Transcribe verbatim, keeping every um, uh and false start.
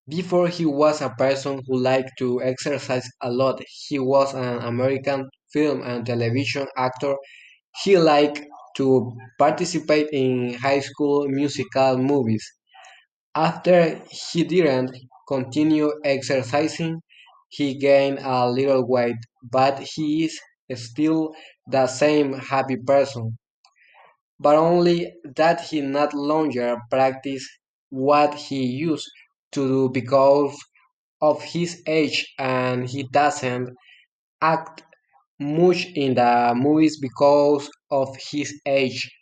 Before he was a person who liked to exercise a lot. He was an American film and television actor. He liked to participate in high school musical movies. After he didn't continue exercising, he gained a little weight, but he is still the same happy person. But only that he not longer practice what he used to do because of his age, and he doesn't act much in the movies because of his age.